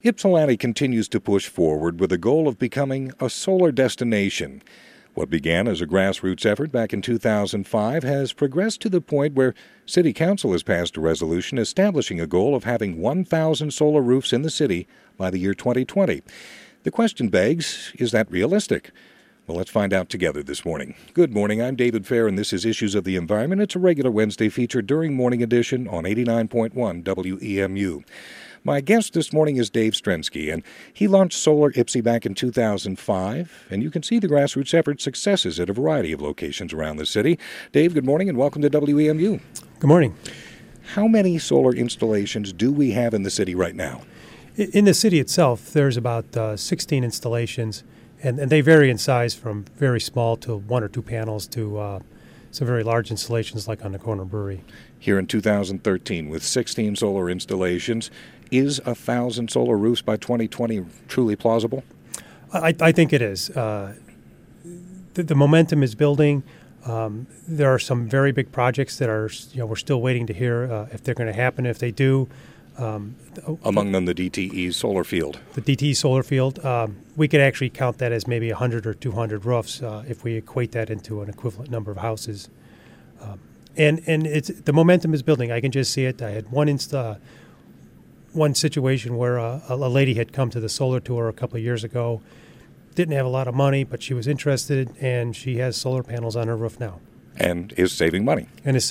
Ypsilanti continues to push forward with the goal of becoming a solar destination. What began as a grassroots effort back in 2005 has progressed to the point where City Council has passed a resolution establishing a goal of having 1,000 solar roofs in the city by the year 2020. The question begs, is that realistic? Well, let's find out together this morning. Good morning, I'm David Fair, and this is Issues of the Environment. It's a regular Wednesday feature during Morning Edition on 89.1 WEMU. My guest this morning is Dave Strensky, and he launched Solar Ypsi back in 2005, and you can see the grassroots effort's successes at a variety of locations around the city. Dave, good morning, and welcome to WEMU. Good morning. How many solar installations do we have in the city right now? In the city itself, there's about 16 installations, and they vary in size from very small to one or two panels to some very large installations like on the corner brewery. Here in 2013, with 16 solar installations, is 1,000 solar roofs by 2020 truly plausible? I think it is. The momentum is building. There are some very big projects that are, we're still waiting to hear if they're going to happen. If they do, among them the DTE solar field. The DTE solar field, we could actually count that as maybe 100 or 200 roofs if we equate that into an equivalent number of houses. And the momentum is building. I can just see it. I had one situation where a lady had come to the solar tour a couple of years ago, didn't have a lot of money, but she was interested, and she has solar panels on her roof now. And is saving money.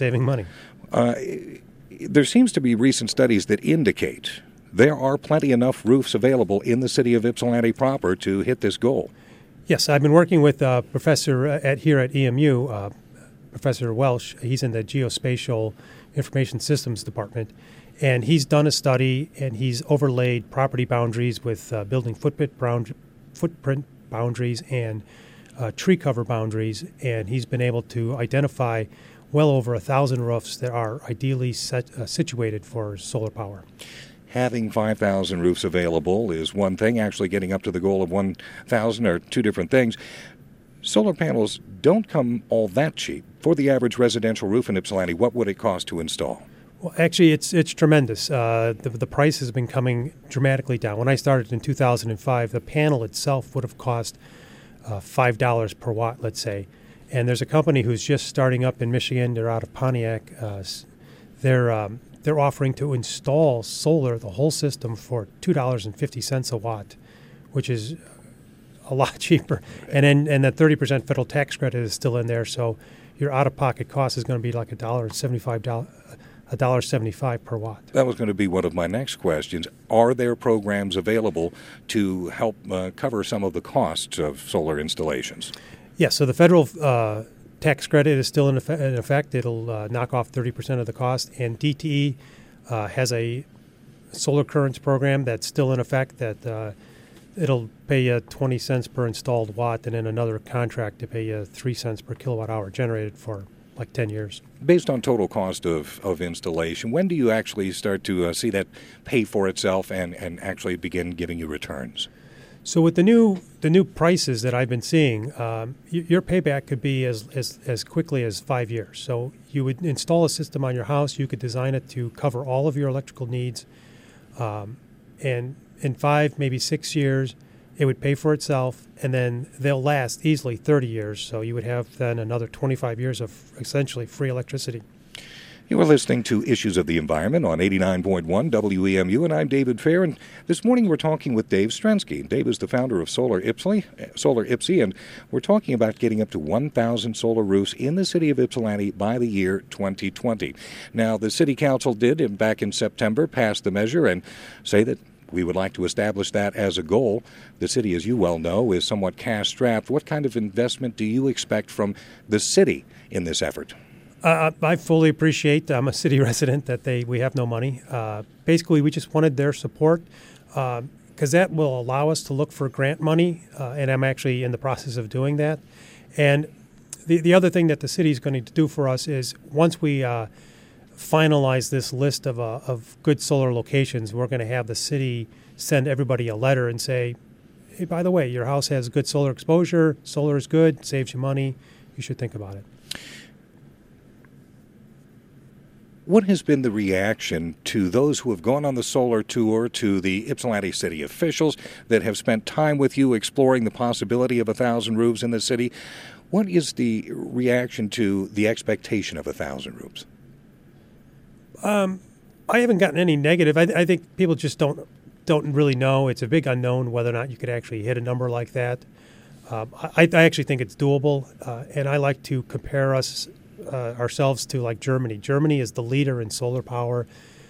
There seems to be recent studies that indicate there are plenty enough roofs available in the city of Ypsilanti proper to hit this goal. Yes, I've been working with a professor here at EMU, Professor Welsh. He's in the Geospatial Information Systems Department, and he's done a study, and he's overlaid property boundaries with building footprint boundaries and tree cover boundaries, and he's been able to identify well over 1,000 roofs that are ideally situated for solar power. Having 5,000 roofs available is one thing. Actually getting up to the goal of 1,000 are two different things. Solar panels don't come all that cheap. For the average residential roof in Ypsilanti, what would it cost to install? Well, actually, it's tremendous. The price has been coming dramatically down. When I started in 2005, the panel itself would have cost $5 per watt, let's say. And there's a company who's just starting up in Michigan. They're out of Pontiac. They're offering to install solar, the whole system, for $2.50 a watt, which is a lot cheaper. And that 30% federal tax credit is still in there, so your out-of-pocket cost is going to be like $1.75 per watt. That was going to be one of my next questions. Are there programs available to help cover some of the costs of solar installations? Yes, so the federal tax credit is still in effect. It'll knock off 30% of the cost, and DTE has a solar currents program that's still in effect that it'll pay you 20 cents per installed watt, and then another contract to pay you 3 cents per kilowatt hour generated for like 10 years. Based on total cost of installation, when do you actually start to see that pay for itself and actually begin giving you returns? So with the new prices that I've been seeing, your payback could be as quickly as 5 years. So you would install a system on your house. You could design it to cover all of your electrical needs, and in 5, maybe 6 years, it would pay for itself, and then they'll last easily 30 years. So you would have then another 25 years of essentially free electricity. You are listening to Issues of the Environment on 89.1 WEMU, and I'm David Fair. And this morning we're talking with Dave Strensky. Dave is the founder of Solar Ypsi, and we're talking about getting up to 1,000 solar roofs in the city of Ypsilanti by the year 2020. Now, the City Council did, back in September, pass the measure and say that we would like to establish that as a goal. The city, as you well know, is somewhat cash-strapped. What kind of investment do you expect from the city in this effort? I fully appreciate, I'm a city resident, that we have no money. Basically, we just wanted their support because that will allow us to look for grant money, and I'm actually in the process of doing that. And the other thing that the city is going to do for us is once we finalize this list of good solar locations, we're going to have the city send everybody a letter and say, hey, by the way, your house has good solar exposure, solar is good, saves you money, you should think about it. What has been the reaction to those who have gone on the solar tour, to the Ypsilanti city officials that have spent time with you exploring the possibility of 1,000 roofs in the city? What is the reaction to the expectation of 1,000 roofs? I haven't gotten any negative. I think people just don't really know. It's a big unknown whether or not you could actually hit a number like that. I actually think it's doable, and I like to compare ourselves to like Germany. Germany is the leader in solar power,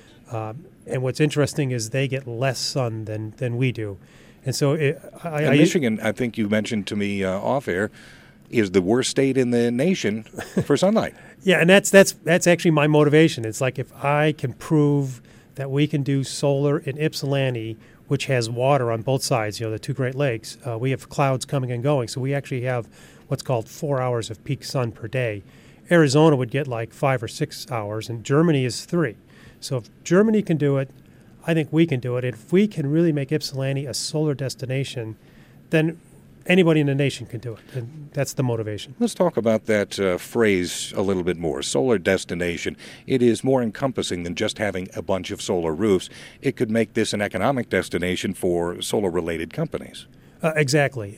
and what's interesting is they get less sun than we do. And so Michigan, I think you mentioned to me off air, is the worst state in the nation for sunlight. Yeah, and that's actually my motivation. It's like if I can prove that we can do solar in Ypsilanti, which has water on both sides, the two Great Lakes, we have clouds coming and going. So we actually have what's called 4 hours of peak sun per day. Arizona would get like 5 or 6 hours, and Germany is 3. So if Germany can do it, I think we can do it. If we can really make Ypsilanti a solar destination, then anybody in the nation can do it, and that's the motivation. Let's talk about that phrase a little bit more. Solar destination. It is more encompassing than just having a bunch of solar roofs. It could make this an economic destination for solar-related companies. Exactly.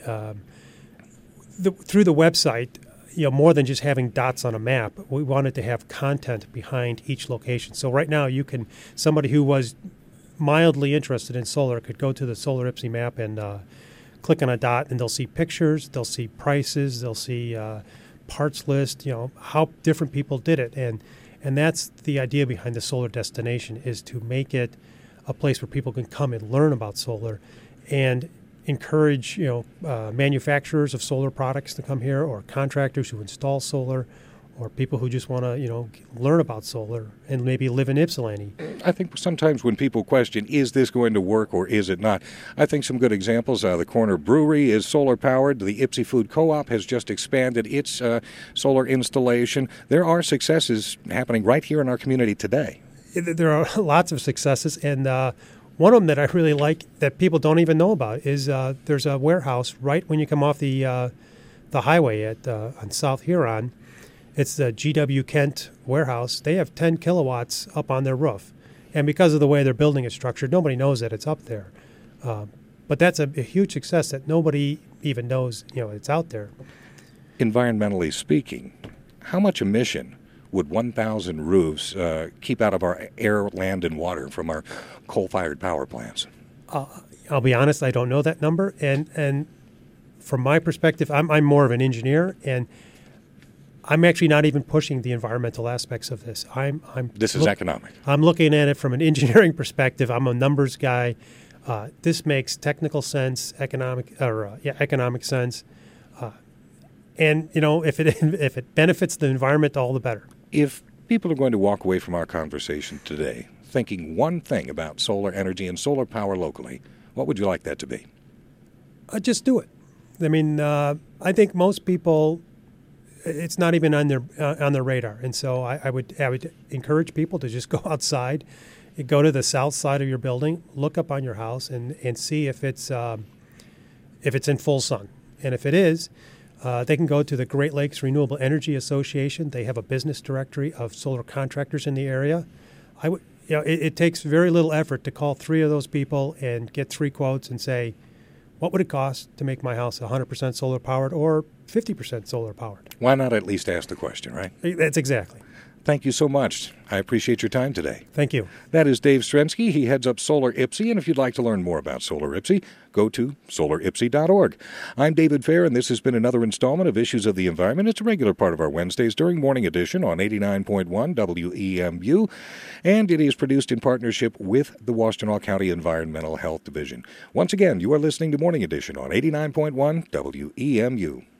Through the website, more than just having dots on a map, we wanted to have content behind each location. So right now, somebody who was mildly interested in solar could go to the Solar Ypsi map and click on a dot, and they'll see pictures, they'll see prices, they'll see parts list, how different people did it. And that's the idea behind the solar destination, is to make it a place where people can come and learn about solar and encourage, manufacturers of solar products to come here, or contractors who install solar, or people who just want to, learn about solar and maybe live in Ypsilanti. I think sometimes when people question, is this going to work or is it not? I think some good examples. The Corner Brewery is solar powered. The Ypsi Food Co-op has just expanded its solar installation. There are successes happening right here in our community today. There are lots of successes, and one of them that I really like that people don't even know about is there's a warehouse right when you come off the highway on South Huron. It's the GW Kent warehouse. They have 10 kilowatts up on their roof. And because of the way their building is structured, nobody knows that it's up there. But that's a huge success that nobody even knows, it's out there. Environmentally speaking, how much emission would 1,000 roofs keep out of our air, land, and water from our coal-fired power plants? I'll be honest, I don't know that number. And from my perspective, I'm more of an engineer, and I'm actually not even pushing the environmental aspects of this. This is economic. I'm looking at it from an engineering perspective. I'm a numbers guy. This makes technical sense, economic sense. And if it benefits the environment, all the better. If people are going to walk away from our conversation today thinking one thing about solar energy and solar power locally, what would you like that to be? Just do it. I mean, I think most people, it's not even on their radar, and so I would encourage people to just go outside, go to the south side of your building, look up on your house, and see if it's in full sun, and if it is, they can go to the Great Lakes Renewable Energy Association. They have a business directory of solar contractors in the area. It takes very little effort to call 3 of those people and get 3 quotes and say, what would it cost to make my house 100% solar powered or 50% solar powered? Why not at least ask the question, right? That's exactly. Thank you so much. I appreciate your time today. Thank you. That is Dave Strensky. He heads up Solar Ypsi, and if you'd like to learn more about Solar Ypsi, go to solarypsi.org. I'm David Fair, and this has been another installment of Issues of the Environment. It's a regular part of our Wednesdays during Morning Edition on 89.1 WEMU, and it is produced in partnership with the Washtenaw County Environmental Health Division. Once again, you are listening to Morning Edition on 89.1 WEMU.